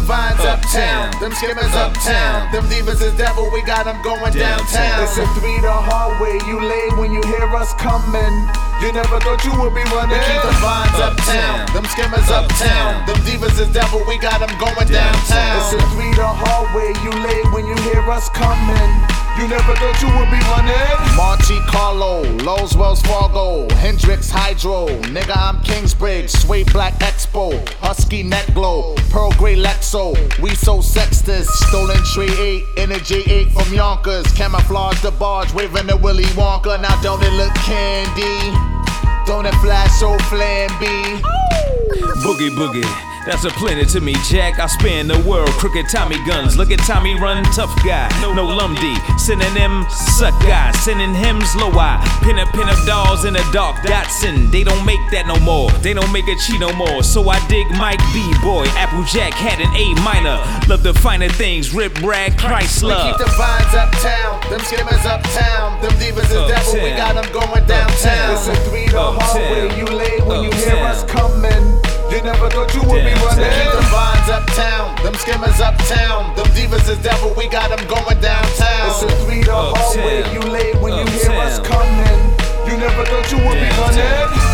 vines uptown, them skimmers uptown, them divas is devil, we got them going downtown. It's a 3 the hard way you lay when you hear us coming. You never thought you would be running. We keep the vines uptown, them skimmers uptown, them divas is devil, we got them going downtown. It's a 3 the hard way you lay when you hear us coming. You never thought you would be running. Monte Carlo, Lowe's, Wells Fargo, Hendrix Hydro, nigga I'm Kingsbridge, Suede Black Expo, Husky Neck Glow, Pearl Grey Lexo, we so sexters, stolen tree 8, Energy 8 from Yonkers, camouflage the barge, waving the Willy Wonka, now don't it look candy? Don't it flash so flamby? Boogie boogie, that's a plenty to me, Jack. I span the world, crooked Tommy guns. Look at Tommy run, tough guy, no Lumdy. Synonym, suck guy, sending hymns, low eye. Pin up dolls in a dark Datsun. They don't make that no more, they don't make a cheat no more. So I dig Mike B, boy, Applejack had an A minor. Love the finer things, Rip Rag, Chrysler. We keep the vines uptown, them skimmers uptown, them divas is devil, we got them going downtown. It's a 3 the hard way you lay when you hear us coming. You never thought you would be running. We keep the vines uptown, them skimmers uptown, them divas is devil, we got them going downtown. It's a 3 the hard way you lay when you hear us coming. You never thought you would be running.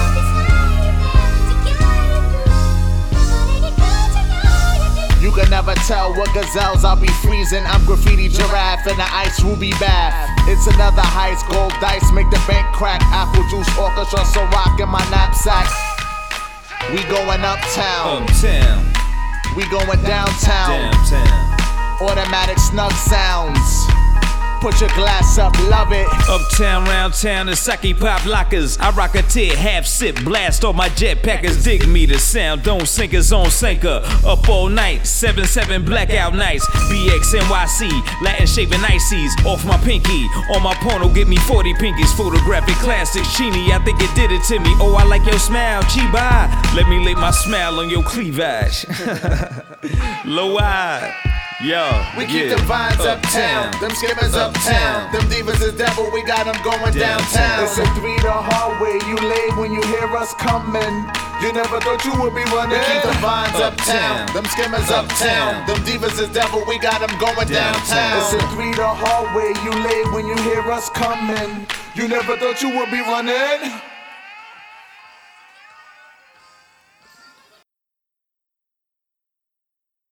You can never tell what gazelles I'll be freezing. I'm graffiti giraffe in the ice ruby bath. It's another heist, gold dice make the bank crack. Apple juice orchestra, so rock in my knapsack. We going uptown, we going downtown. Automatic snug sounds. Put your glass up, love it. Uptown, round town, the Saki pop lockers. I rock a tear, half sip, blast all my jetpackers. Dig me the sound, don't sink us on sinker. Up all night, 7-7 blackout nights. BX NYC, Latin shaving ices. Off my pinky, on my porno, give me 40 pinkies. Photographic classics, Sheenie, I think it did it to me. Oh, I like your smile, Chiba. Let me lay my smile on your cleavage. Low eye. Yo, we keep the vines uptown, them skimmers uptown, them divas is devil, we got them going downtown. It's a 3 the hard way you lay when you hear us coming. You never thought you would be running. We keep the vines uptown, them skimmers uptown, them divas is devil, we got them going downtown. It's a 3 the hard way you lay when you hear us coming. You never thought you would be running.